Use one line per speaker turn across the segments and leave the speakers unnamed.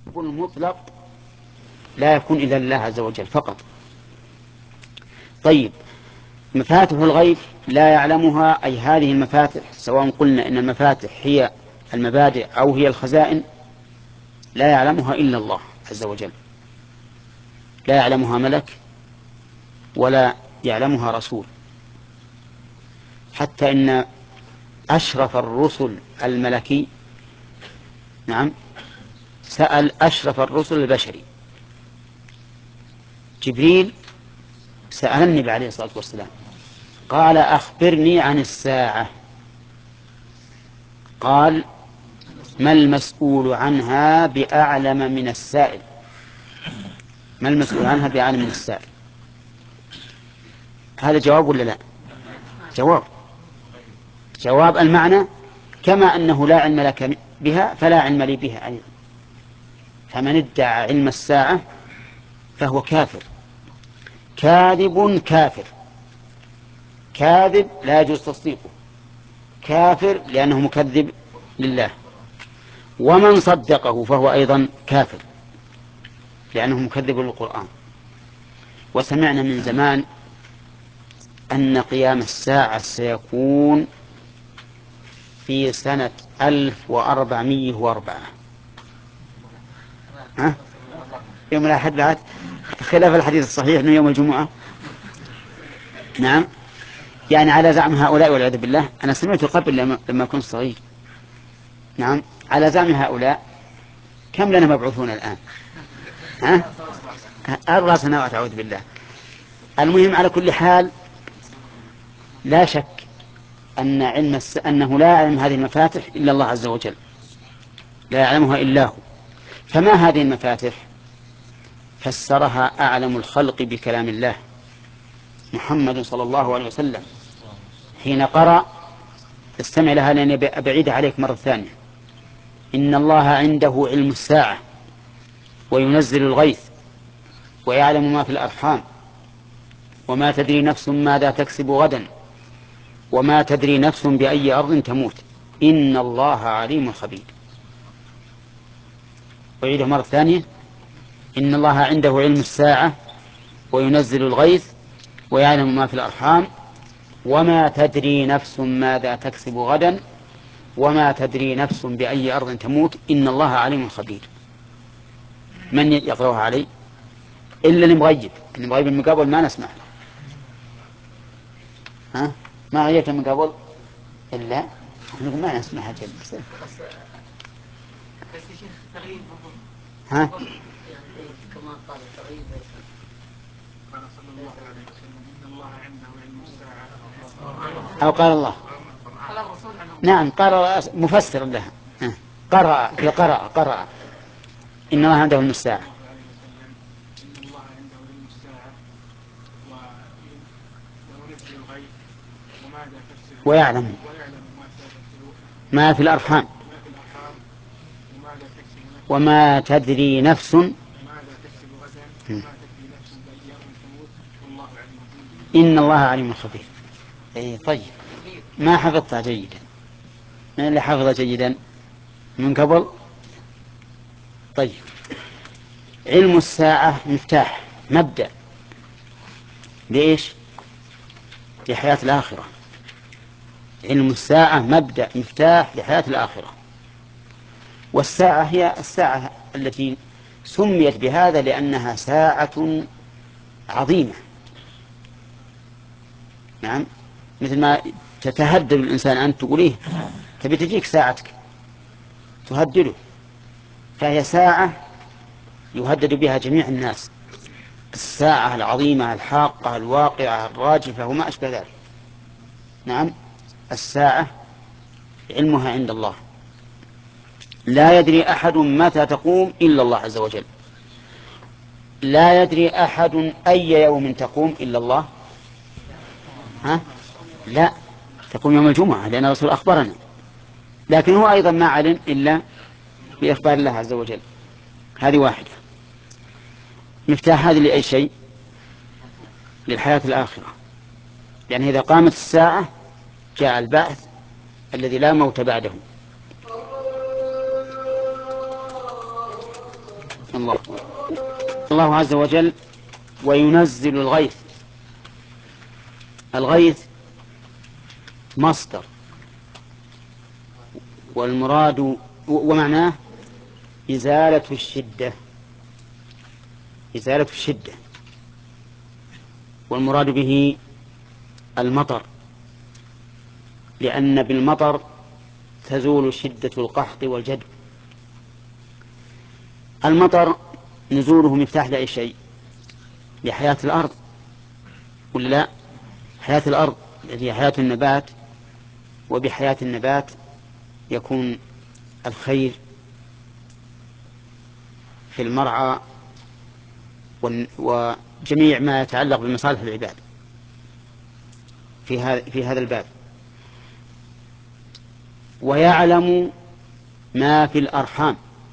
المطلق لا يكون إلا لله عز وجل فقط. طيب، مفاتح الغيب لا يعلمها، أي هذه المفاتح، سواء قلنا إن المفاتح هي المبادئ أو هي الخزائن، لا يعلمها إلا الله عز وجل، لا يعلمها ملك ولا يعلمها رسول. حتى إن أشرف الرسل الملكي، نعم، سأل أشرف الرسل البشري جبريل، سأل النبي عليه الصلاة والسلام، قال أخبرني عن الساعة. قال ما المسؤول عنها بأعلم من السائل، ما المسؤول عنها بأعلم من السائل. هذا جواب ولا لا؟ جواب، جواب المعنى، كما أنه لا علم لك بها فلا علم لي بها أيضا. فمن ادعى علم الساعة فهو كافر، كاذب كافر، كاذب لا يجوز تصديقه، كافر لأنه مكذب لله. ومن صدقه فهو أيضا كافر لأنه مكذب للقرآن. وسمعنا من زمان أن قيام الساعة سيكون في سنة 1404. يوم الأحد بعد، خلاف الحديث الصحيح أنه يوم الجمعة. نعم، يعني على زعم هؤلاء والعياذ بالله. أنا سمعت قبل لما كنت صغير. نعم، على زعم هؤلاء. كم لنا مبعوثون الآن؟ 4 سنوات، أعوذ بالله. المهم، على كل حال، لا شك أن أنه لا يعلم هذه المفاتح إلا الله عز وجل، لا يعلمها إلا هو. فما هذه المفاتح؟ فسرها أعلم الخلق بكلام الله محمد صلى الله عليه وسلم حين قرأ، استمع لها لأني أبعيد عليك مرة ثانية: إن الله عنده علم الساعة وينزل الغيث ويعلم ما في الأرحام وما تدري نفس ماذا تكسب غدا وما تدري نفس بأي أرض تموت إن الله عليم خبير. أعيده مرة ثانية: إن الله عنده علم الساعة وينزل الغيث ويعلم ما في الأرحام وما تدري نفس ماذا تكسب غدا وما تدري نفس بأي أرض تموت إن الله عليم خبير. من يقرأها علي إلا المغيب؟ المغيب من قبل ما نسمع. ما غيرت من قبل إلا ما نسمعها جل. ها؟
كما قال تغيب قال صلى الله عليه وسلم إن الله عنده علم الساعة،
أو قال الله. نعم، قال مفسر لها. قرأ إن الله عنده علم الساعة
إن الله عنده علم الساعة وينزل الغيث وماذا تكسب
ويعلم ما في الأرحام وما تدري نفس
ماذا تكسب غدا وما تدري نفس بأي أرض تموت والله عليم.
إن الله عليم خبير. طيب، ما حفظتها جيدا؟ من اللي حفظها جيدا من قبل؟ طيب، علم الساعة مفتاح، مبدأ لإيش؟ لحياة الآخرة. علم الساعة مبدأ مفتاح لحياة الآخرة. والساعة هي الساعة التي سميت بهذا لأنها ساعة عظيمة. نعم، مثل ما تتهدد الإنسان أن تقوليه تبي تجيك ساعتك تهدده، فهي ساعة يهدد بها جميع الناس، الساعة العظيمة الحاقة الواقعة الراجفة وما أشبه ذلك. نعم، الساعة علمها عند الله، لا يدري أحد متى تقوم إلا الله عز وجل، لا يدري أحد أي يوم تقوم إلا الله. لا، تقوم يوم الجمعة لأن الرسول أخبرنا، لكن هو أيضا ما علم إلا بإخبار الله عز وجل. هذه واحدة. مفتاح هذه لأي شيء؟ للحياة الآخرة، يعني إذا قامت الساعة جاء البعث الذي لا موت بعده. الله عز وجل وينزل الغيث. الغيث مصدر، والمراد ومعناه إزالة الشدة، إزالة الشدة، والمراد به المطر، لأن بالمطر تزول شدة القحط والجدب. المطر نزوله مفتاح لأي شيء، لحياة الأرض ولا لا؟ حياة الأرض التي هي حياة النبات، وبحياة النبات يكون الخير في المرعى وجميع ما يتعلق بمصالح العباد في هذا الباب. ويعلم ما في الأرحام.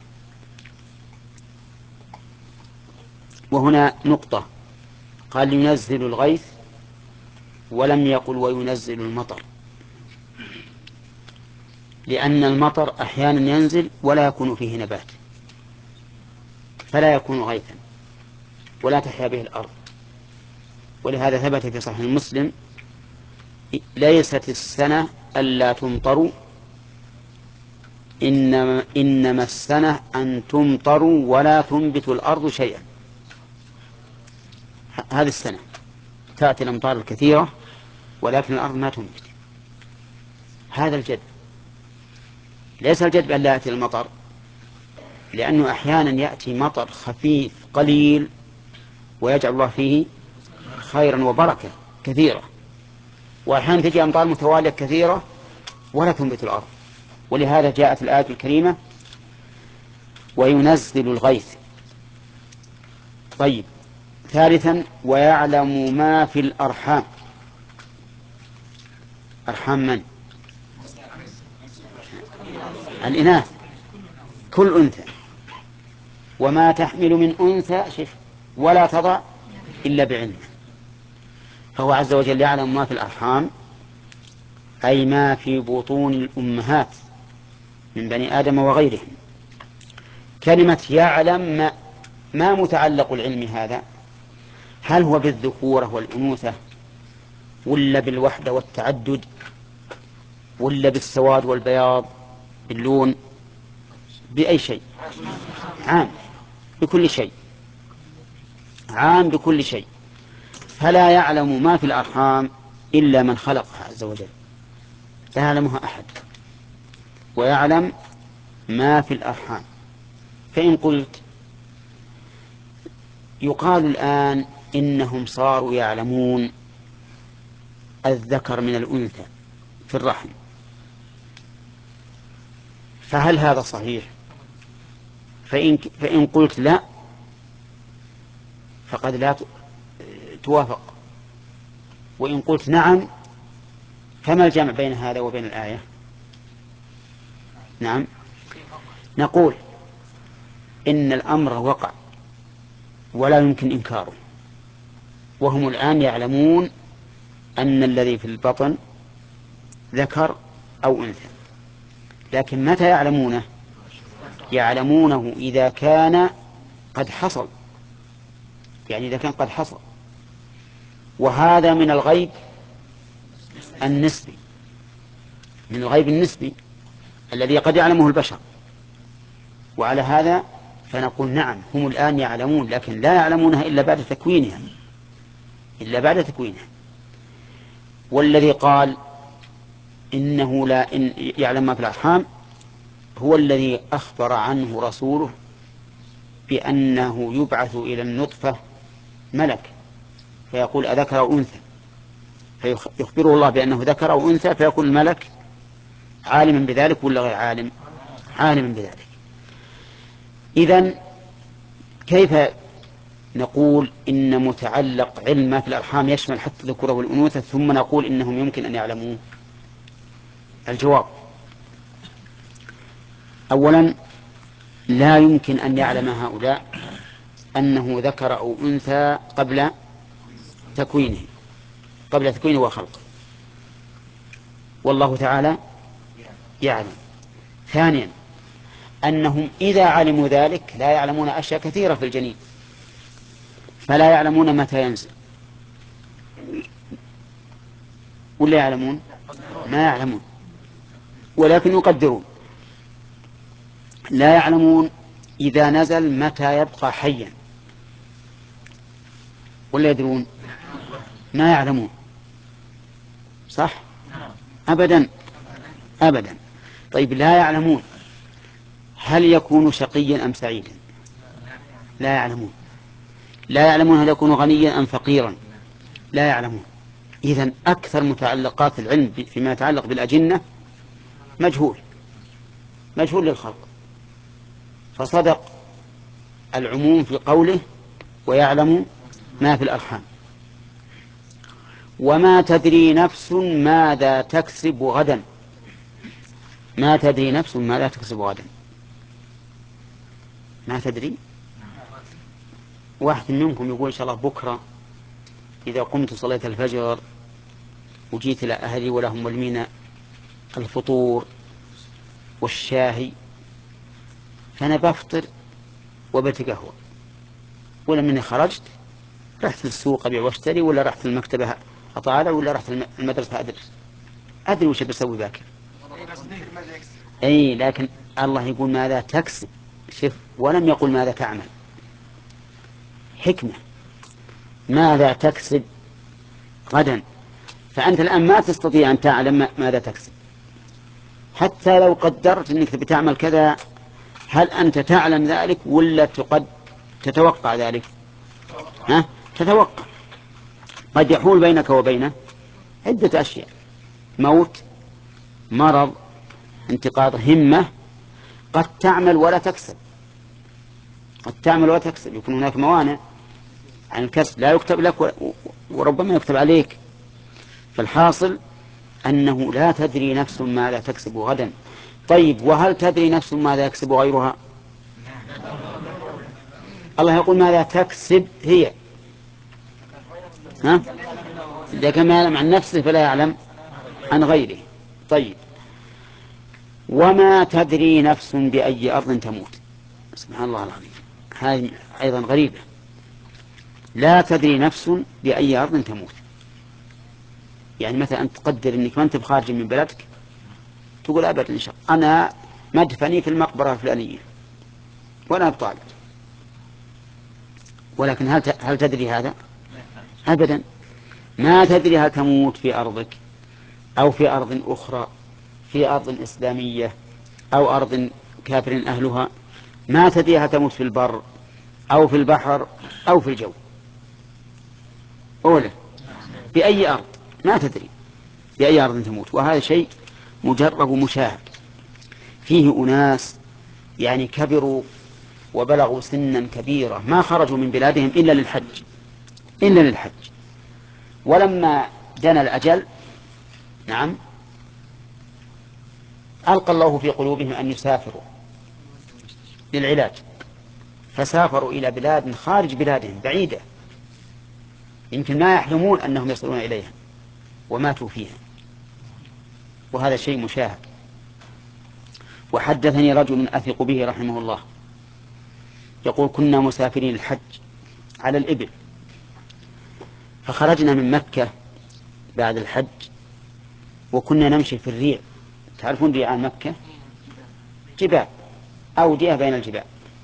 وهنا نقطة، قال ينزل الغيث ولم يقل وينزل المطر، لأن المطر أحيانا ينزل ولا يكون فيه نبات فلا يكون غيثا ولا تحيا به الأرض. ولهذا ثبت في صحيح مسلم: ليست السنة ألا تمطروا، إنما السنة أن تمطروا ولا تنبت الأرض شيئا. هذه السنة تأتي الأمطار الكثيرة ولكن الأرض ما تنبت. هذا الجد. ليس الجد أن لا يأتي المطر، لأنه أحيانا يأتي مطر خفيف قليل ويجعل الله فيه خيرا وبركة كثيرة، وأحيانا تجي أمطار متوالية كثيرة ولا تنبت الأرض. ولهذا جاءت الآية الكريمة وينزل الغيث. طيب، ثالثا ويعلم ما في الأرحام. أرحام من؟ الإناث، كل أنثى. وما تحمل من أنثى ولا تضع إلا بعلمه. فهو عز وجل يعلم ما في الأرحام، أي ما في بطون الأمهات من بني آدم وغيرهم. كلمة يعلم ما متعلق العلم هذا؟ هل هو بالذكورة والأنوثة، ولا بالوحدة والتعدد، ولا بالسواد والبياض باللون؟ بأي شيء؟ عام بكل شيء، عام بكل شيء. فلا يعلم ما في الأرحام إلا من خلقها عز وجل، لا يعلمها أحد. ويعلم ما في الأرحام. فإن قلت يقال الآن إنهم صاروا يعلمون الذكر من الأنثى في الرحم، فهل هذا صحيح؟ فإن قلت لا فقد لا توافق. وإن قلت نعم فما الجمع بين هذا وبين الآية؟ نعم، نقول إن الأمر وقع ولا يمكن إنكاره، وهم الآن يعلمون أن الذي في البطن ذكر أو أنثى، لكن متى يعلمونه؟ يعلمونه إذا كان قد حصل، يعني إذا كان قد حصل. وهذا من الغيب النسبي، من الغيب النسبي الذي قد يعلمه البشر. وعلى هذا فنقول نعم، هم الآن يعلمون، لكن لا يعلمونها إلا بعد تكوينها، إلا بعد تكوينها. والذي قال إنه لا يعلم ما في الأرحام هو الذي أخبر عنه رسوله بأنه يبعث إلى النطفة ملك فيقول أذكر أو أنثى، فيخبره الله بأنه ذكر أو أنثى، فيكون الملك عالما بذلك ولا غير عالم؟ عالما بذلك. إذن كيف نقول إن متعلق علم ما في الأرحام يشمل حتى الذكور والأنوثة ثم نقول إنهم يمكن أن يعلمون؟ الجواب: أولا لا يمكن أن يعلم هؤلاء أنه ذكر أو أنثى قبل تكوينه وخلقه، والله تعالى يعلم. ثانيا أنهم إذا علموا ذلك لا يعلمون أشياء كثيرة في الجنين، فلا يعلمون متى ينزل، ولا يعلمون؟ ما يعلمون، ولكن يقدرون. لا يعلمون إذا نزل متى يبقى حيا، ولا يدرون؟ ما يعلمون، صح؟ أبدا أبدا. طيب لا يعلمون هل يكون شقيا أم سعيدا؟ لا يعلمون. لا يعلمون هل يكون غنيا أم فقيرا؟ لا يعلمون. إذن أكثر متعلقات العلم فيما يتعلق بالأجنة مجهول للخلق. فصدق العموم في قوله ويعلم ما في الأرحام. وما تدري نفس ماذا تكسب غدا. ما تدري نفس ماذا تكسب غدا. ما تدري. واحد منكم يقول إن شاء الله بكرة إذا قمت صليت الفجر وجيت إلى أهلي ولهم ولمين الفطور والشاهي، فأنا بفطر وبتقهوى، ولا مني خرجت رحت للسوق أبيع واشتري، ولا رحت المكتبة أطالع، ولا رحت المدرسة أدرس. أدري وش بسوي باكر. أي لكن الله يقول ماذا تكسب، شوف، ولم يقل ماذا تعمل. حكمة. ماذا تكسب غدا. فأنت الآن ما تستطيع أن تعلم ماذا تكسب، حتى لو قدرت أنك بتعمل كذا، هل أنت تعلم ذلك ولا تتوقع ذلك؟ تتوقع. قد يحول بينك وبينه عدة أشياء: موت، مرض، انتقاض همة. قد تعمل ولا تكسب، يكون هناك موانع عن الكسب، لا يكتب لك وربما يكتب عليك. فالحاصل أنه لا تدري نفس ماذا تكسب غدا. طيب وهل تدري نفس ماذا يكسب غيرها؟ الله يقول ماذا تكسب هي، إذا كان يعلم عن نفسه فلا يعلم عن غيره. طيب وما تدري نفس بأي أرض تموت. سبحان الله العظيم، هذه أيضا غريبة. لا تدري نفس بأي أرض تموت. يعني مثلا أنت تقدر أنك ما أنت بخارج من بلدك، تقول أبدا إن شاء الله أنا مدفني في المقبرة الفلانية وأنا بطالع، ولكن هل تدري هذا؟ أبدا. ما تدري هل تموت في أرضك أو في أرض أخرى، في أرض إسلامية أو أرض كافر أهلها. ما تدري هل تموت في البر أو في البحر أو في الجو. أولا بأي أرض ما تدري بأي أرض تموت. وهذا شيء مجرب مشاهد. فيه أناس يعني كبروا وبلغوا سنا كبيرة ما خرجوا من بلادهم إلا للحج. ولما جنى الأجل ألقى الله في قلوبهم أن يسافروا للعلاج، فسافروا إلى بلاد خارج بلادهم بعيدة يمكن ما يحلمون أنهم يصلون إليها، وماتوا فيها. وهذا شيء مشاهد. وحدثني رجل أثق به رحمه الله يقول كنا مسافرين الحج على الإبل، فخرجنا من مكة بعد الحج وكنا نمشي في الريع. تعرفون ريعان مكة؟ جبال، أودية بين الجبال.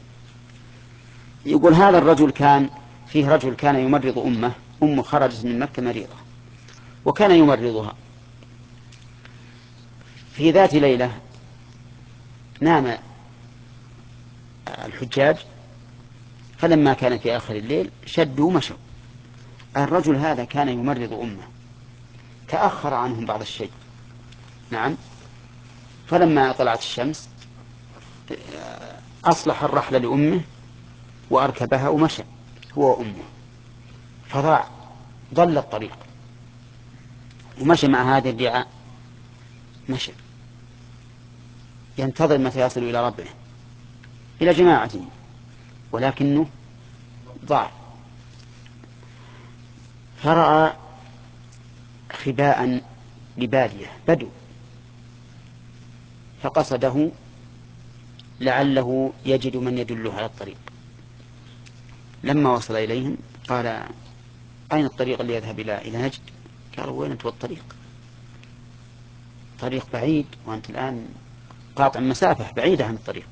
يقول هذا الرجل فيه رجل كان يمرض أمه خرجت من مكة مريضة وكان يمرضها. في ذات ليلة نام الحجاج، فلما كان في آخر الليل شدوا ومشوا. الرجل هذا كان يمرض أمه، تأخر عنهم بعض الشيء. فلما طلعت الشمس أصلح الرحلة لأمه وأركبها ومشى هو وأمه، ضل الطريق ومشى مع هذه الرعاء، مشى ينتظر متى يصل إلى ربه إلى جماعته، ولكنه ضاع. فرأى خباء لبادية بدو فقصده لعله يجد من يدله على الطريق. لما وصل إليهم قال: أين الطريق اللي يذهب إلى نجد؟ قالوا: وين أنت والطريق؟ طريق بعيد، وأنت الآن قاطع مسافة بعيدة عن الطريق،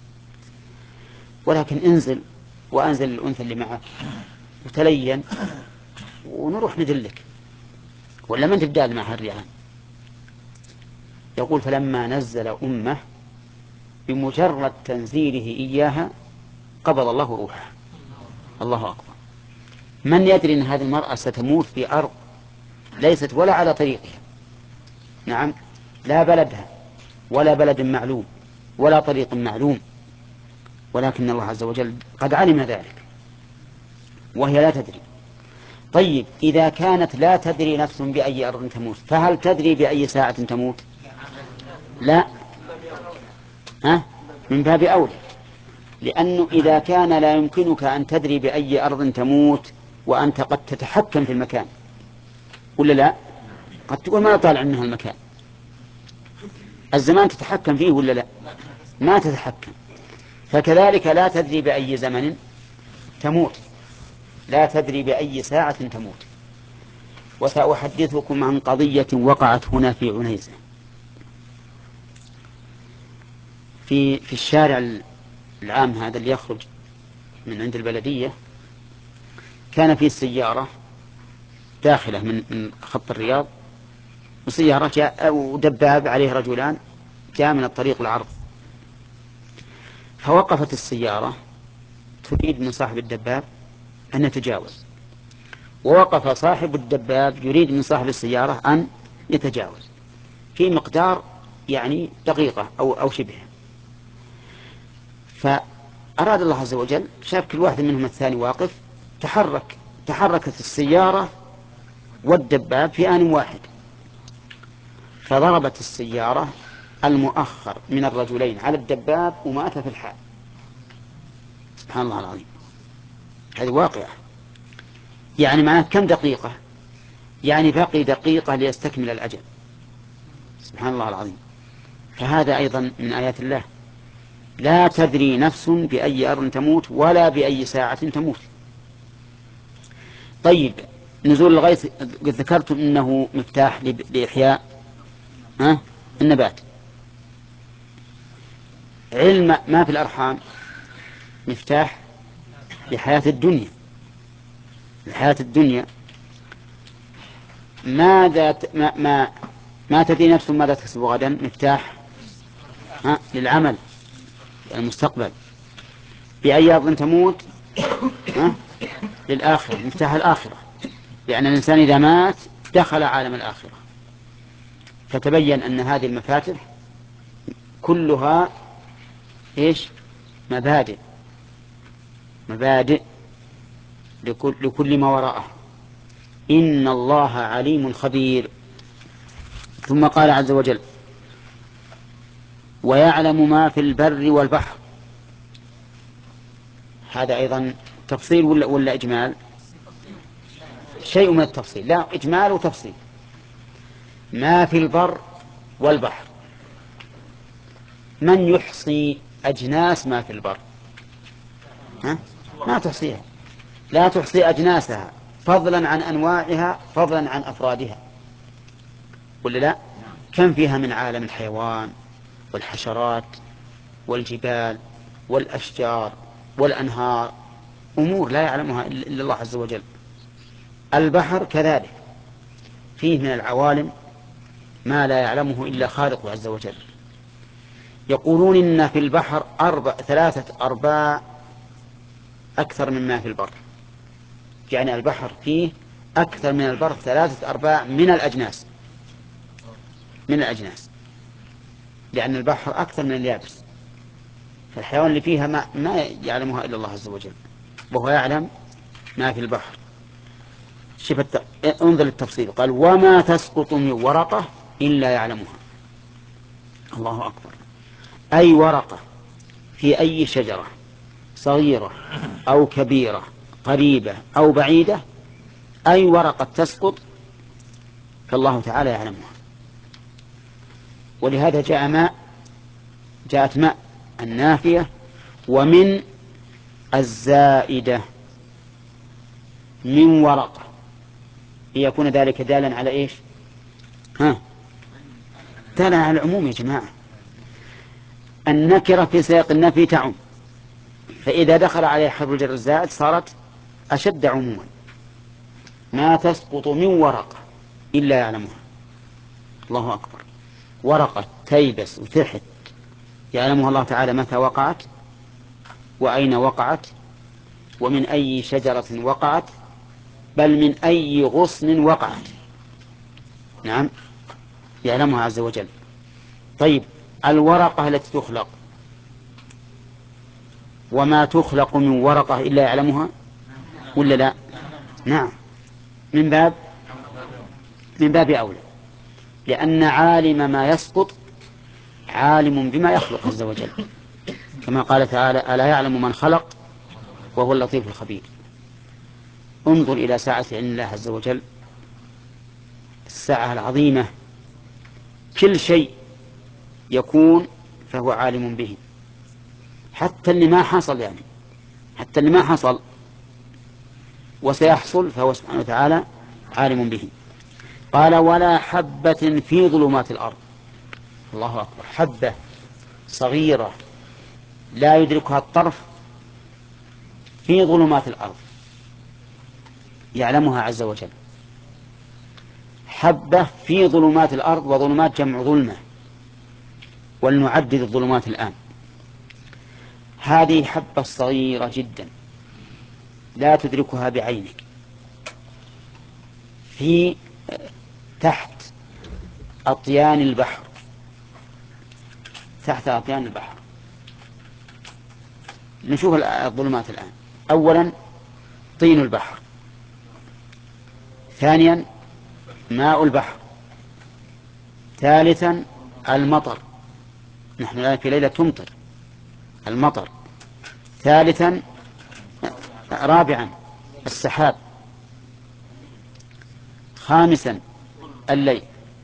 ولكن انزل وأنزل الأنثى اللي معك وتلين ونروح ندلك، ولا من تبدأ مع الريعان. يقول: فلما نزل أمه بمجرد تنزيله إياها قبض الله روحه. الله أكبر. من يدري أن هذه المرأة ستموت في أرض ليست ولا على طريقها، نعم، لا بلدها ولا بلد معلوم ولا طريق معلوم، ولكن الله عز وجل قد علم ذلك وهي لا تدري. طيب، إذا كانت لا تدري نفس بأي أرض تموت، فهل تدري بأي ساعة تموت؟ لا. من باب أولى، لأنه إذا كان لا يمكنك أن تدري بأي أرض تموت وأنت قد تتحكم في المكان، ولا لا؟ قد تقول: ما طالع منها المكان، الزمان تتحكم فيه ولا لا؟ ما تتحكم. فكذلك لا تدري بأي زمن تموت، لا تدري بأي ساعة تموت. وسأحدثكم عن قضية وقعت هنا في عنيزة، في الشارع العام هذا اللي يخرج من عند البلدية. كان في سيارة داخلة من خط الرياض، وسيارة جاء ودباب عليه رجلان جاء من الطريق العرض، فوقفت السيارة تريد من صاحب الدباب أن يتجاوز، ووقف صاحب الدباب يريد من صاحب السيارة أن يتجاوز في مقدار يعني دقيقة أو شبه. فأراد الله عز وجل، شاف كل واحد منهم الثاني واقف، تحركت السيارة والدباب في آن واحد، فضربت السيارة المؤخر من الرجلين على الدباب ومات في الحال. سبحان الله العظيم. هذه واقعة. يعني معناه كم دقيقة؟ يعني باقي دقيقة ليستكمل الأجل. سبحان الله العظيم. فهذا أيضا من آيات الله، لا تدري نفس بأي أرض تموت ولا بأي ساعة تموت. طيب، نزول الغيث قد ذكرتم أنه مفتاح لإحياء النبات. علم ما في الأرحام مفتاح لحياة الدنيا. الحياة الدنيا ما تدري نفس ماذا تكسب غدا، مفتاح للعمل المستقبل. بأي أرض تموت للآخرة، مفتاح الآخرة، لأن الإنسان إذا مات دخل عالم الآخرة. فتبين أن هذه المفاتح كلها مبادئ لكل ما وراءه. إن الله عليم خبير. ثم قال عز وجل: ويعلم ما في البر والبحر. هذا أيضا تفصيل ولا إجمال؟ شيء من التفصيل، لا، إجمال وتفصيل. ما في البر والبحر. من يحصي أجناس ما في البر؟ ما تحصيها، لا تحصي أجناسها، فضلا عن أنواعها، فضلا عن أفرادها، ولا لا؟ كم فيها من عالم الحيوان والحشرات والجبال والأشجار والأنهار، أمور لا يعلمها إلا الله عز وجل. البحر كذلك فيه من العوالم ما لا يعلمه إلا خالقه عز وجل. يقولون إن في البحر 3 أرباع أكثر مما في البر، يعني البحر فيه أكثر من البر 3 أرباع من الأجناس، لأن البحر أكثر من اليابس. فالحيوان اللي فيها ما يعلمها إلا الله عز وجل، وهو يعلم ما في البحر. انظر للتفصيل، قال: وما تسقط من ورقة إلا يعلمها. الله أكبر. أي ورقة في أي شجرة، صغيرة أو كبيرة، قريبة أو بعيدة، أي ورقة تسقط فالله تعالى يعلمها. ولهذا جاءت ماء النافية ومن الزائدة من ورقة ليكون ذلك دالا على إيش؟ دالا على العموم يا جماعة. النكرة في سياق النفي تعم، فإذا دخل عليه حرف الجر الزائد صارت أشد عموما. ما تسقط من ورقة إلا يعلمها. الله أكبر. ورقة تيبس وتحت يعلمها الله تعالى متى وقعت وأين وقعت ومن أي شجرة وقعت، بل من أي غصن وقعت. نعم، يعلمها عز وجل. طيب، الورقة التي تخلق، وما تخلق من ورقة إلا يعلمها ولا لا؟ نعم، من باب أولى، لأن عالم ما يسقط عالم بما يخلق عز وجل، كما قال تعالى: ألا يعلم من خلق وهو اللطيف الخبير. انظر إلى ساعة علم الله عز وجل، الساعة العظيمة، كل شيء يكون فهو عالم به، حتى اللي ما حصل، يعني حتى اللي ما حصل وسيحصل فهو سبحانه وتعالى عالم به. قال: ولا حبة في ظلمات الأرض. الله أكبر. حبة صغيرة لا يدركها الطرف في ظلمات الأرض يعلمها عز وجل. حبة في ظلمات الأرض، وظلمات جمع ظلمة، ولنعدد الظلمات الآن. هذه حبة صغيرة جدا لا تدركها بعينك، في تحت أطيان البحر، تحت أطيان البحر. نشوف الظلمات الآن. أولا طين البحر، ثانيا ماء البحر، ثالثا المطر، نحن الآن في ليلة تمطر، المطر، رابعا السحاب، خامسا الليل،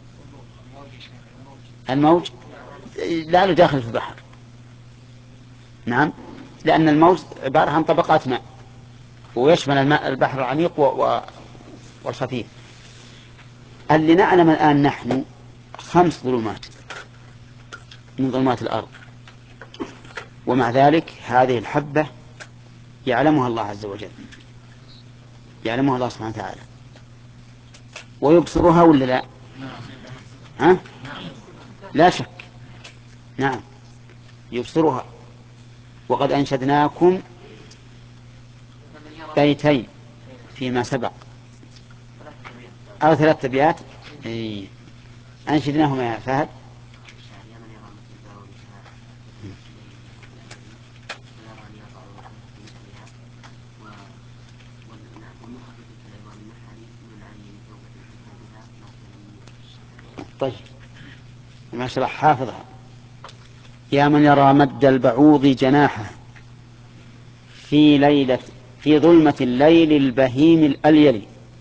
الموج لا داخل في البحر. نعم، لأن الموج عبارة عن طبقات ماء، ويشمل الماء البحر العميق والخفيف. اللي نعلم الآن نحن 5 ظلمات من ظلمات الأرض، ومع ذلك هذه الحبة يعلمها الله عز وجل، يعلمها الله سبحانه وتعالى، ويبصرها ولا لا؟ لا شك، نعم يبصرها. وقد أنشدناكم بيتين فيما سبق، أو 3 أبيات. أنشدناهما يا فهد. طيب، ما شرح حافظها. يا من يرى مد البعوض جناحه في ظلمة الليل البهيم الأليل،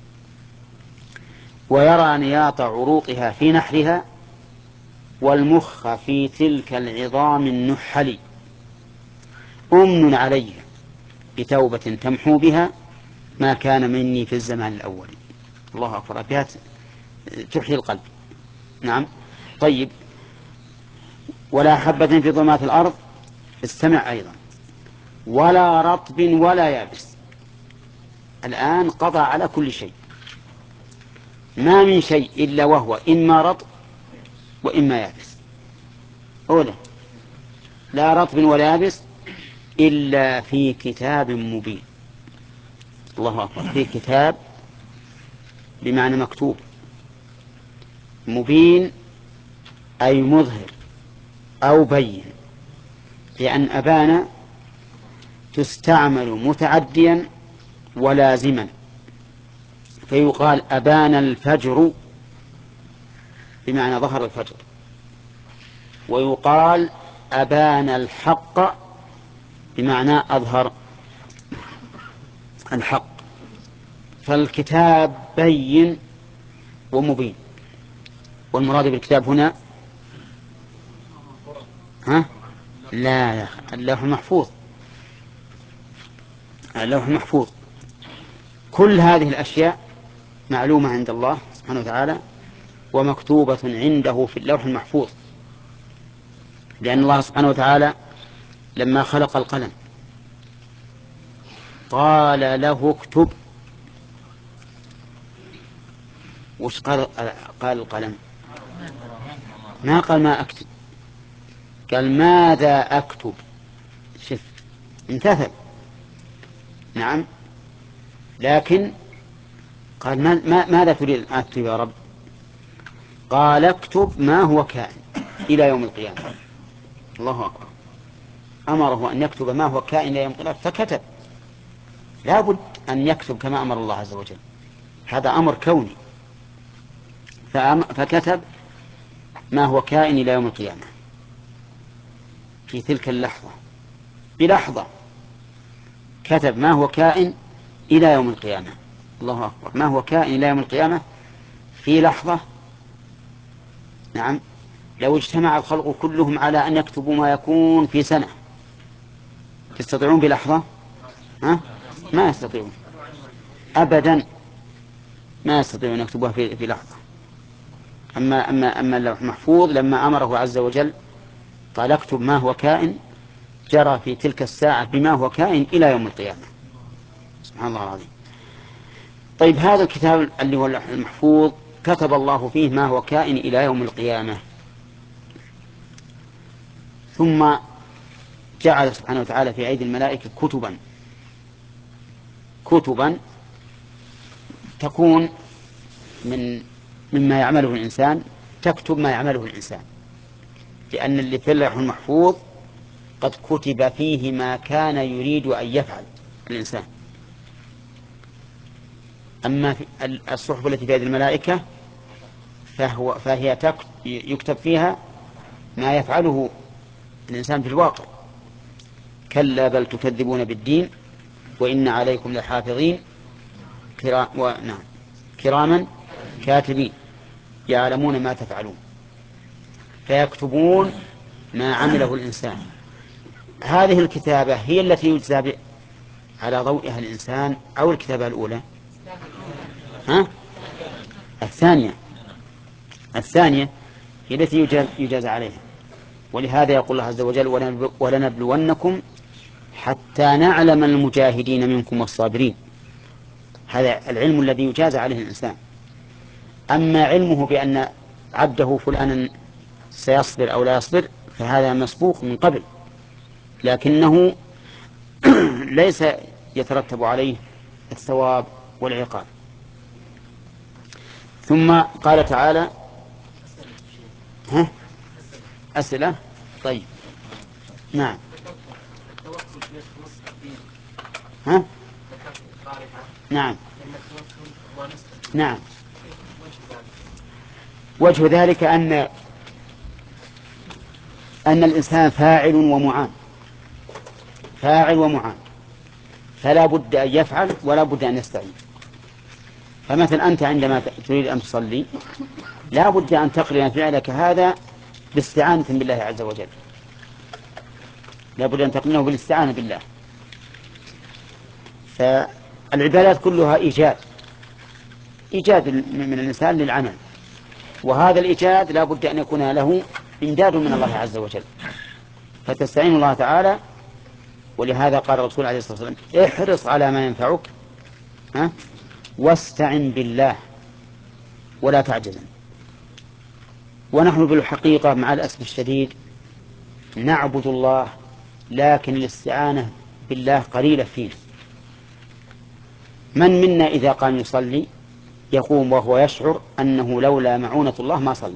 ويرى نياط عروقها في نحرها، والمخ في تلك العظام النحل. أمن علي بتوبة تمحو بها ما كان مني في الزمان الأول. الله أكبر، أبيات تحيي القلب. نعم. طيب، ولا حبة في ظلمات الأرض، استمع أيضا، ولا رطب ولا يابس. الآن قضى على كل شيء، ما من شيء إلا وهو إما رطب وإما يابس. أولا، لا رطب ولا يابس إلا في كتاب مبين. الله أكبر. في كتاب بمعنى مكتوب، مبين أي مظهر أو بين، لأن أبان تستعمل متعديا ولازما، فيقال أبان الفجر بمعنى ظهر الفجر، ويقال أبان الحق بمعنى أظهر الحق. فالكتاب بين ومبين، والمراد بالكتاب هنا لا لا، اللوح المحفوظ. اللوح المحفوظ كل هذه الأشياء معلومة عند الله سبحانه وتعالى ومكتوبة عنده في اللوح المحفوظ، لأن الله سبحانه وتعالى لما خلق القلم قال له اكتب. وش قال القلم؟ ما قال ما أكتب، قال ماذا أكتب. شف امتثل. نعم، لكن قال ماذا تريد أن أكتب يا رب؟ قال اكتب ما هو كائن إلى يوم القيامة. الله أكبر، أمره أن يكتب ما هو كائن إلى يوم القيامة فكتب. لا بد أن يكتب كما أمر الله عز وجل، هذا أمر كوني. فكتب ما هو كائن إلى يوم القيامة في تلك اللحظة، بلحظة كتب ما هو كائن إلى يوم القيامة. الله أكبر، ما هو كائن إلى يوم القيامة في لحظة. نعم، لو اجتمع الخلق كلهم على أن يكتبوا ما يكون في سنة تستطيعون بلحظة؟ ما يستطيعون أبدا، ما يستطيعون أن يكتبوها في لحظة. أما اللوح المحفوظ لما أمره عز وجل قال اكتب ما هو كائن، جرى في تلك الساعة بما هو كائن إلى يوم القيامة. سبحان الله العظيم. طيب، هذا الكتاب اللي هو اللوح المحفوظ كتب الله فيه ما هو كائن إلى يوم القيامة، ثم جعل سبحانه وتعالى في أيدي الملائكة كتبا تكون مما يعمله الإنسان، تكتب ما يعمله الإنسان، لأن اللي في اللوح المحفوظ قد كتب فيه ما كان يريد أن يفعل الإنسان. أما في الصحف التي في أيدي الملائكة فهي يكتب فيها ما يفعله الإنسان في الواقع. كلا بل تكذبون بالدين وإن عليكم لحافظين كراما كاتبين يعلمون ما تفعلون، فيكتبون ما عمله الإنسان. هذه الكتابة هي التي يجزى على ضوئها الإنسان أو الكتابة الأولى؟ الثانية هي التي يجاز عليها. ولهذا يقول الله عز وجل ولنبلونكم حتى نعلم المجاهدين منكم والصابرين. هذا العلم الذي يجاز عليه الإنسان. أما علمه بأن عبده فلانا سيصبر أو لا يصبر فهذا مسبوق من قبل، لكنه ليس يترتب عليه الثواب والعقاب. ثم قال تعالى أسئلة. طيب، نعم. نعم. نعم. وجه ذلك أن الإنسان فاعل ومعان، فلا بد أن يفعل ولا بد أن يستعين. فمثلا أنت عندما تريد أن تصلي لا بد أن تقرن فعلك هذا باستعانة بالله عز وجل، لا بد أن تقرنه بالاستعانة بالله. فالعبادات كلها إيجاد من الإنسان للعمل، وهذا الإيجاد لا بد أن يكون له إمداد من الله عز وجل، فتستعين الله تعالى. ولهذا قال الرسول عليه الصلاة والسلام احرص على ما ينفعك واستعن بالله ولا تعجزن. ونحن بالحقيقة مع الأسف الشديد نعبد الله لكن الاستعانة بالله قليلة فينا. من منا إذا قام يصلي يقوم وهو يشعر أنه لولا معونة الله ما صلى،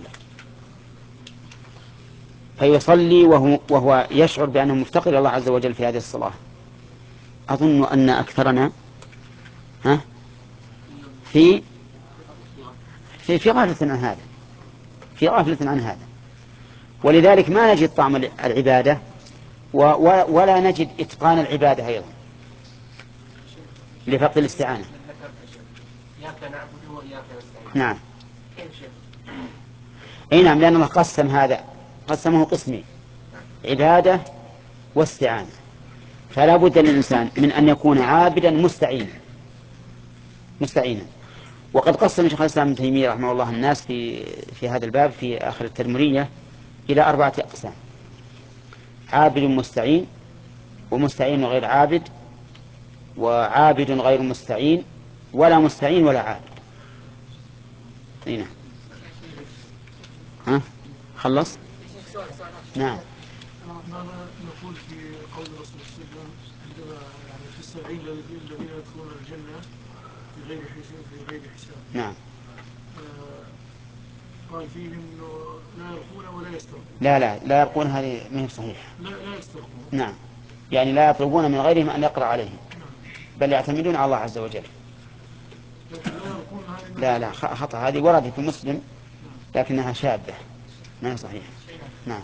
فيصلي وهو يشعر بأنه مفتقر إلى الله عز وجل في هذه الصلاة. أظن أن أكثرنا في غافلة عن هذا، ولذلك ما نجد طعم العبادة ولا نجد إتقان العبادة أيضا لفقد الاستعانة.
إياك نعبد وإياك نستعين.
نعم.
كيف شيء؟
أي نعم، لأن الله قسمه قسمين: عبادة واستعانة. فلا بد للإنسان من أن يكون عابدا مستعينا. وقد قسم شيخ الإسلام ابن تيمية رحمه الله الناس في هذا الباب في آخر التدمرية إلى 4 أقسام: عابد مستعين، ومستعين غير عابد، وعابد غير مستعين، ولا مستعين ولا عابد. هنا ها خلص. نعم.
ماذا نقول في قول الرسول صلى الله عليه وسلم عندما يعني في 70 الذين يدخلون الجنة في غير حساب؟
نعم.
قال فيهم انه لا يرقون ولا يسترقون.
لا يرقون، هذه ما هي صحيحة.
لا يسترقون.
نعم، يعني لا يطلبون من غيرهم أن يقرأ عليهم، بل يعتمدون على الله عز وجل. لا خطأ، هذه وردت في مسلم لكنها شاذة ما هي صحيحة. نعم.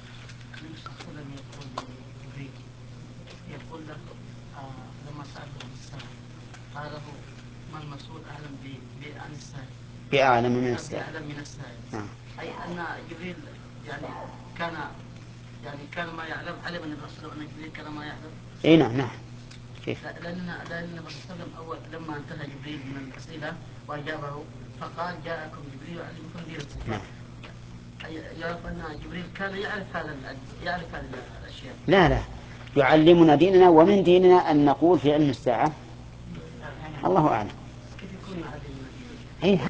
يقول له لما سأله عن الساعة قال له ما المسؤول أعلم عن الساعة
بأعلم من
الساعة. نعم. أي أن جبريل يعني كان ما يعلم، علم أن الرسول أن جبريل كان ما يعلم.
أي نعم. كيف؟
لأن الرسول صلى الله عليه وسلم أول لما انتهى جبريل من الأسئلة وأجابه فقال جاءكم جبريل يعلمكم دينكم.
نعم.
يعرف أن جبريل كان يعرف هذه الأشياء.
لا يعلمنا ديننا، ومن ديننا أن نقول في علم الساعة الله أعلم.
كيف يكون يعلمنا
ديننا؟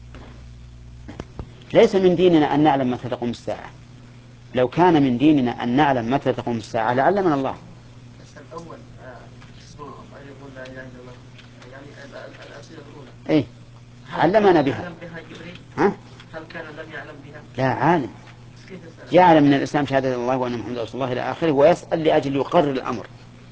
ليس من ديننا أن نعلم متى تقوم الساعة. لو كان من ديننا أن نعلم متى تقوم الساعة لعلمنا الله.
بس الأول يقول لا إله إلا الله، يعني الأسئلة الأولى
إيه علمنا بها.
يعلم بها جبريل؟ هل كان لم يعلم بها؟
لا عالم، يعلم من الإسلام شهادة الله وأن محمد رسول الله إلى آخره، ويسأل لأجل يقرر الأمر.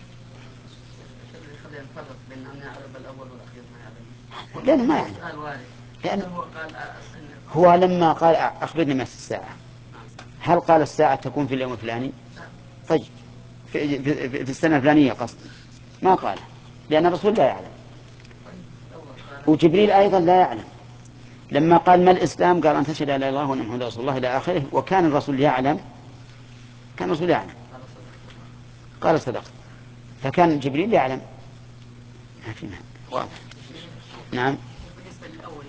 لأنه ما يعلم. هو لما قال أخبرني متى الساعة، هل قال الساعة تكون في اليوم الفلاني؟ طيب في السنة الفلانية قصد، ما قال، لأن الرسول لا يعلم، وجبريل أيضا لا يعلم. لما قال ما الإسلام قال أن تشهد لا إله إلا الله وأن محمد رسول الله إلى آخره، وكان الرسول يعلم، قال صدقت، فكان جبريل يعلم. ما في واضح. نعم.
بالنسبة للأول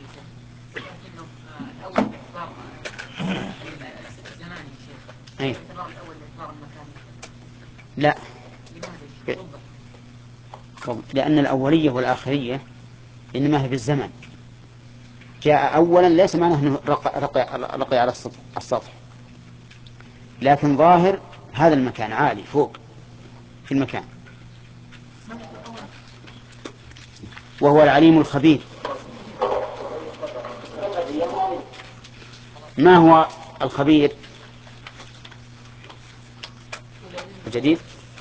الأول باعتبار الزمان يا شيخ. باعتبار الأول باعتبار المكان.
لا، لأن الأولية والآخرية إنما هي بالزمن. جاء أولا ليس معناه أنه رقي على السطح، لكن ظاهر هذا المكان عالي فوق في المكان، وهو العليم الخبير. ما هو الخبير الجديد؟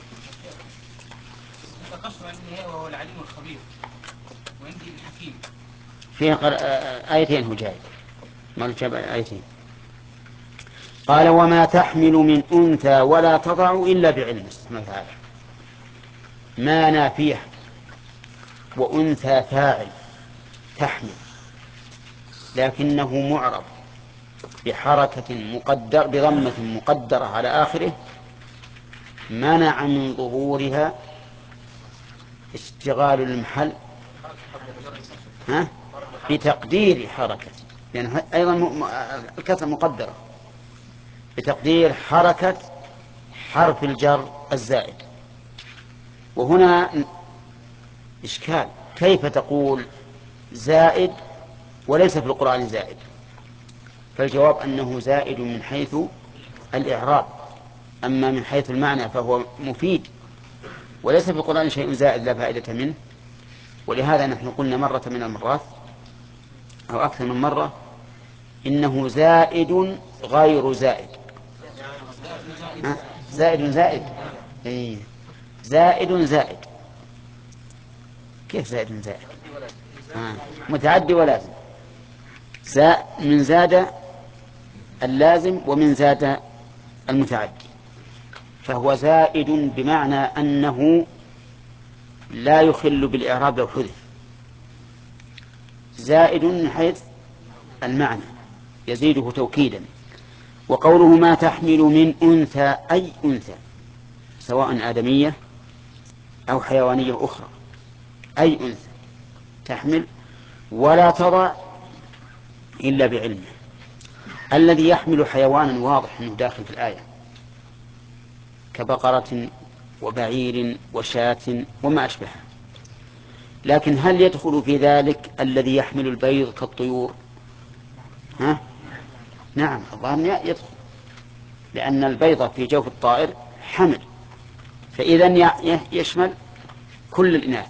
وهو العليم الخبير، وعندي الحكيم.
فيه آيتين، هو جاي ما جاب آيتين. قال وما تحمل من أنثى ولا تضع إلا بعلمه سبحانه وتعالى. ما نافية، وأنثى فاعل تحمل، لكنه معرب بحركة بضمة مقدرة على آخره، منع من ظهورها اشتغال المحل بتقدير حركة، يعني أيضا الكسر مقدرة بتقدير حركة حرف الجر الزائد. وهنا إشكال، كيف تقول زائد وليس في القرآن زائد؟ فالجواب أنه زائد من حيث الإعراب، أما من حيث المعنى فهو مفيد، وليس في القرآن شيء زائد لا فائدة منه. ولهذا نحن قلنا مرة من المرات أو أكثر من مرة إنه زائد غير زائد. زائد إيه. زائد كيف زائد؟ متعدي ولازم. من زاد اللازم ومن زاد المتعدي، فهو زائد بمعنى أنه لا يخل بالإعراب لو حذف، زائد من حيث المعنى يزيده توكيدا. وقوله ما تحمل من أنثى أي أنثى، سواء آدمية أو حيوانية أخرى، أي أنثى تحمل ولا تضع إلا بعلمه. الذي يحمل حيوانا واضح أنه داخل في الآية كبقرة وبعير وشاة وما أشبهها، لكن هل يدخل في ذلك الذي يحمل البيض كالطيور؟ نعم، الظاهر يدخل، لأن البيضة في جوف الطائر حمل، فإذن يشمل كل الإناث.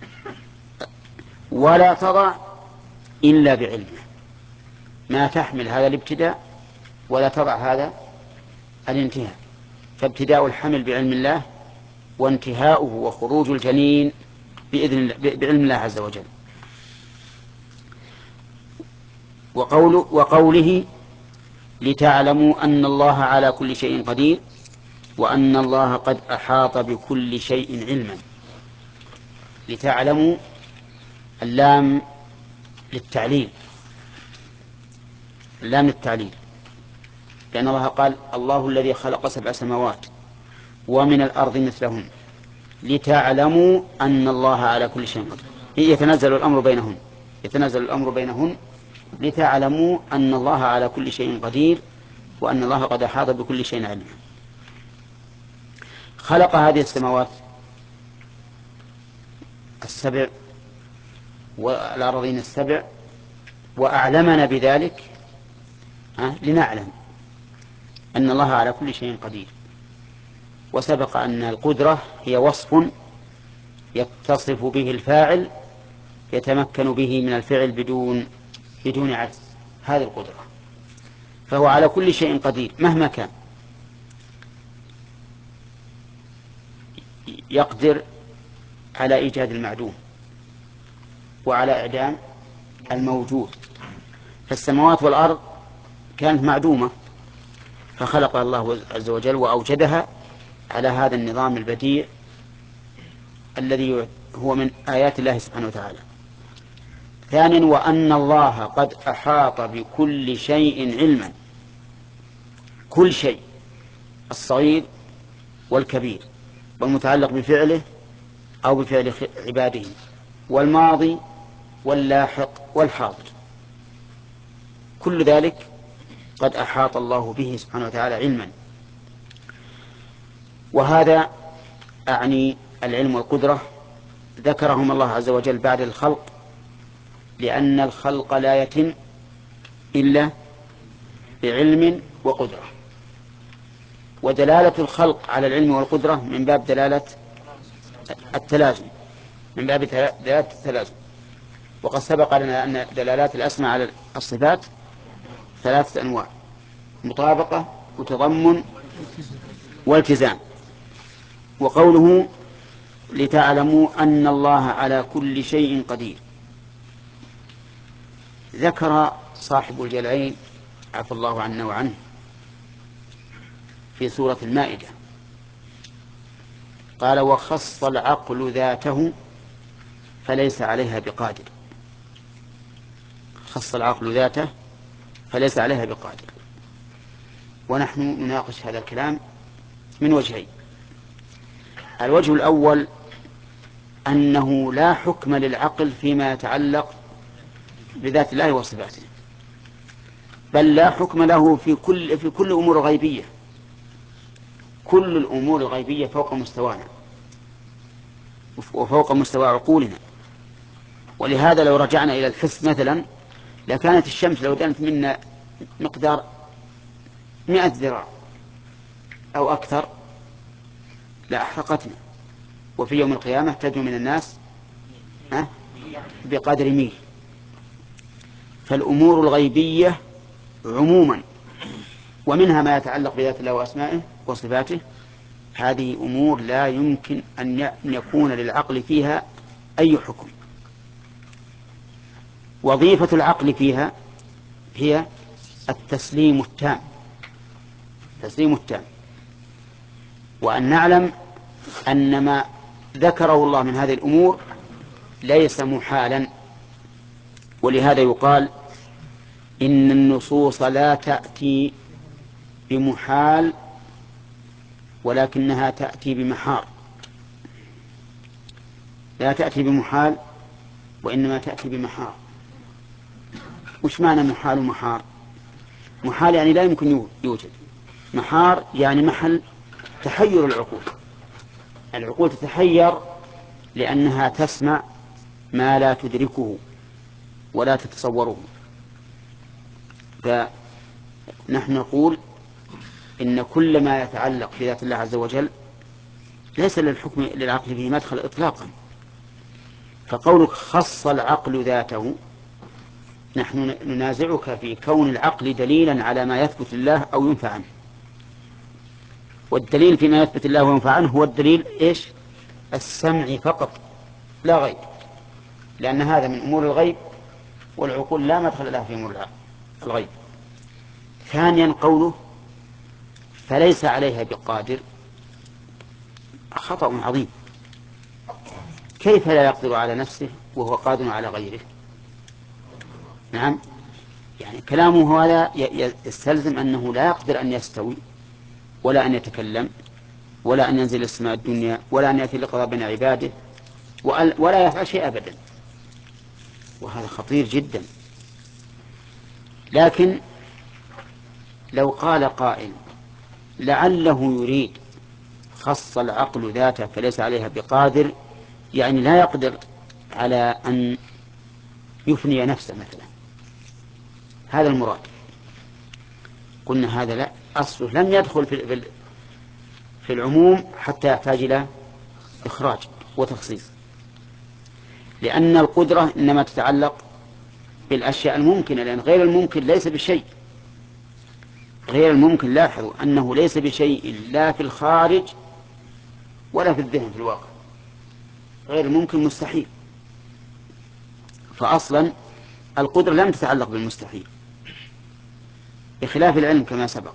ولا تضع إلا بعلمه، ما تحمل هذا الابتداء ولا تضع هذا الانتهاء، فابتداء الحمل بعلم الله، وانتهاؤه وخروج الجنين بعلم الله عز وجل. وقوله لتعلموا أن الله على كل شيء قدير وأن الله قد أحاط بكل شيء علما. لتعلموا اللام للتعليل، اللام للتعليل، لأن الله قال الله الذي خلق 7 سماوات ومن الأرض مثلهن لتعلموا أن الله على كل شيء قدير. يتنزل الأمر بينهن لتعلموا أن الله على كل شيء قدير وأن الله قد أحاط بكل شيء علما. خلق هذه السماوات 7 والأرضين 7 وأعلمنا بذلك لنعلم أن الله على كل شيء قدير. وسبق أن القدرة هي وصف يتصف به الفاعل يتمكن به من الفعل بدون عجز، هذه القدرة. فهو على كل شيء قدير مهما كان، يقدر على إيجاد المعدوم وعلى إعدام الموجود. فالسماوات والأرض كانت معدومة فخلقها الله عز وجل وأوجدها على هذا النظام البديع الذي هو من آيات الله سبحانه وتعالى. ثانيا وأن الله قد أحاط بكل شيء علما، كل شيء، الصغير والكبير، والمتعلق بفعله أو بفعل عباده، والماضي واللاحق والحاضر، كل ذلك قد أحاط الله به سبحانه وتعالى علما. وهذا أعني العلم والقدرة ذكرهم الله عز وجل بعد الخلق، لأن الخلق لا يتم إلا بعلم وقدرة، ودلالة الخلق على العلم والقدرة من باب دلالة التلازم، وقد سبق لنا أن دلالات الأسماء على الصفات 3 أنواع: مطابقة وتضمن والتزام. وقوله لتعلموا أن الله على كل شيء قدير، ذكر صاحب الجلالين عفى الله عنا وعنه في سورة المائدة قال وخص العقل ذاته فليس عليها بقادر. خص العقل ذاته فليس عليها بقادر. ونحن نناقش هذا الكلام من وجهين: الوجه الأول أنه لا حكم للعقل فيما يتعلق بذات الله وصفاته، بل لا حكم له في كل أمور الغيبية. كل الأمور الغيبية فوق مستوانا وفوق مستوى عقولنا. ولهذا لو رجعنا إلى الحس مثلا، لكانت الشمس لو دانت منا مقدار 100 ذراع أو أكثر لأحرقتنا، وفي يوم القيامة تدنو من الناس بقدر ميل. فالأمور الغيبية عموما، ومنها ما يتعلق بذات الله وأسمائه وصفاته، هذه أمور لا يمكن أن يكون للعقل فيها أي حكم. وظيفة العقل فيها هي التسليم التام، وأن نعلم أن ما ذكره الله من هذه الأمور ليس محالا. ولهذا يقال إن النصوص لا تأتي بمحال ولكنها تأتي بمحار، لا تأتي بمحال وإنما تأتي بمحار. وش معنى محال ومحار؟ محال يعني لا يمكن يوجد، محار يعني محل تحير العقول. العقول تتحير لأنها تسمع ما لا تدركه ولا تتصوره. فنحن نقول إن كل ما يتعلق بذات الله عز وجل ليس للحكم للعقل فيه مدخل إطلاقا. فقولك خص العقل ذاته، نحن ننازعك في كون العقل دليلا على ما يثبت الله أو ينفع عنه، والدليل فيما يثبت الله وينفع عنه هو الدليل إيش؟ السمع فقط لا غير، لأن هذا من أمور الغيب والعقول لا مدخل لها في أمور الغيب. ثانيا قوله فليس عليها بقادر، خطأ عظيم. كيف لا يقدر على نفسه وهو قادر على غيره؟ نعم، يعني كلامه هذا يستلزم أنه لا يقدر أن يستوي ولا أن يتكلم ولا أن ينزل السماء الدنيا ولا أن يأتي لقضاء بين عباده ولا يفعل شيء أبدا، وهذا خطير جدا. لكن لو قال قائل لعله يريد خص العقل ذاته فليس عليها بقادر، يعني لا يقدر على أن يفني نفسه مثلا، هذا المراد. قلنا هذا لا، أصله لم يدخل في العموم حتى يحتاج إلى إخراج وتخصيص، لأن القدرة إنما تتعلق بالأشياء الممكنة، لأن غير الممكن ليس بشيء. غير الممكن لاحظوا أنه ليس بشيء لا في الخارج ولا في الذهن في الواقع، غير الممكن مستحيل. فأصلا القدرة لم تتعلق بالمستحيل بخلاف العلم كما سبق.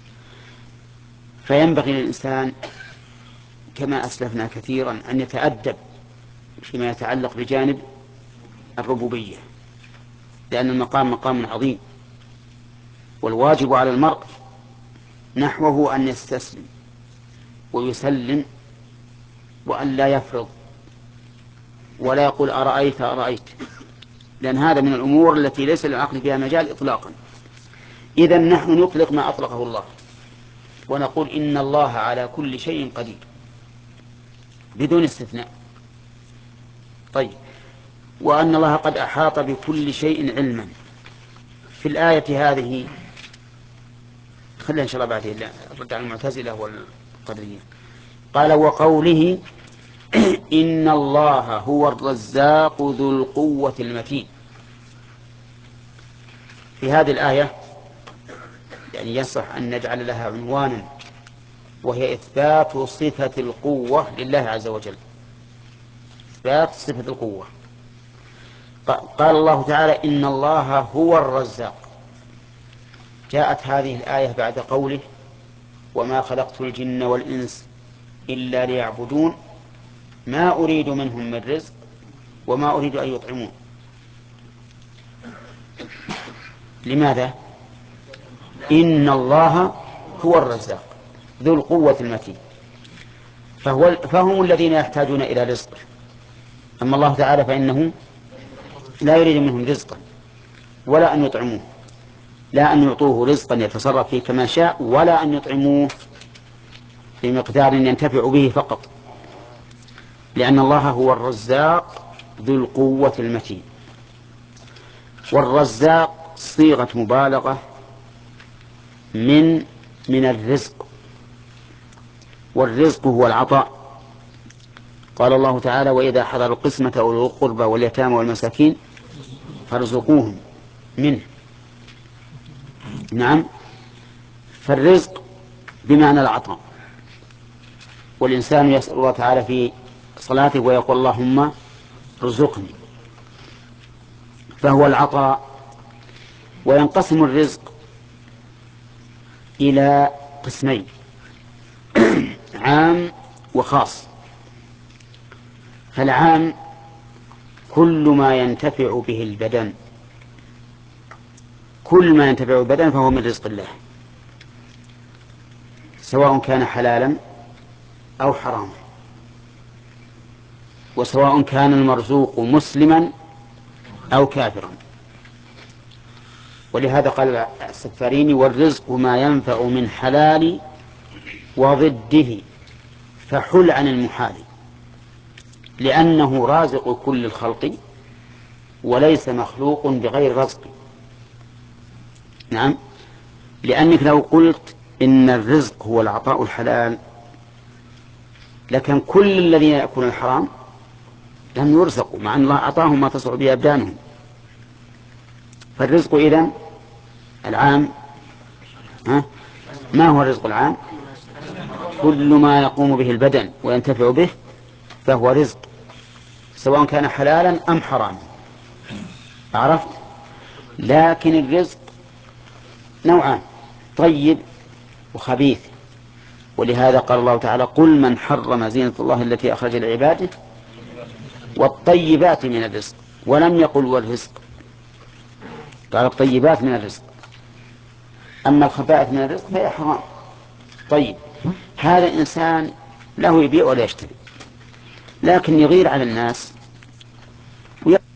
فينبغي للإنسان كما أسلفنا كثيرا أن يتأدب فيما يتعلق بجانب الربوبية، لأن المقام مقام عظيم، والواجب على المرء نحوه أن يستسلم ويسلم وأن لا يفرض ولا يقول أرأيت أرأيت، لأن هذا من الأمور التي ليس للعقل فيها مجال إطلاقا. إذن نحن نطلق ما أطلقه الله ونقول إن الله على كل شيء قدير بدون استثناء. طيب، وأن الله قد أحاط بكل شيء علما. في الآية هذه خلينا إن شاء الله بعدين الرد على المعتزلة والقدرية. قال وقوله إن الله هو الرزاق ذو القوة المتين. في هذه الآية يعني يصح أن نجعل لها عنوانا، وهي إثبات صفة القوة لله عز وجل، إثبات صفة القوة. قال الله تعالى إن الله هو الرزاق. جاءت هذه الآية بعد قوله وما خلقت الجن والإنس إلا ليعبدون ما أريد منهم من رزق وما أريد أن يطعمون. لماذا؟ إن الله هو الرزاق ذو القوة المتين، فهم الذين يحتاجون إلى رزق. أما الله تعالى فإنه لا يريد منهم رزقا ولا أن يطعموه، لا أن يعطوه رزقا يتصرف فيه كما شاء ولا أن يطعموه بمقدار ينتفع به فقط، لأن الله هو الرزاق ذو القوة المتين. والرزاق صيغة مبالغة من الرزق، والرزق هو العطاء. قال الله تعالى وإذا حضروا القسمة أولو القربى واليتامى والمساكين فارزقوهم منه. نعم، فالرزق بمعنى العطاء، والإنسان يسأل الله تعالى في صلاته ويقول اللهم ارزقني، فهو العطاء. وينقسم الرزق إلى قسمين عام وخاص. فالعام كل ما ينتفع به البدن، كل ما ينتفع البدن فهو من رزق الله، سواء كان حلالا أو حراما، وسواء كان المرزوق مسلما أو كافرا. ولهذا قال السفاريني: والرزق ما ينفع من حلال وضده فحل عن المحال، لأنه رازق كل الخلق وليس مخلوق بغير رزق. نعم، لأنك لو قلت إن الرزق هو العطاء الحلال لكن كل الذين يأكلون الحرام لم يرزقوا، مع أن الله أعطاهم ما تصع به أبدانهم. فالرزق إذن العام، ما هو الرزق العام؟ كل ما يقوم به البدن وينتفع به فهو رزق، سواء كان حلالا أم حراما. عرفت؟ لكن الرزق نوعان: طيب وخبيث. ولهذا قال الله تعالى: قل من حرم زينة الله التي أخرج لعباده والطيبات من الرزق، ولم يقل والرزق، قال الطيبات من الرزق. أما الخبائث من الرزق فهي حرام. طيب، هذا إنسان له يبيع ولا يشتري، لكن يغير على الناس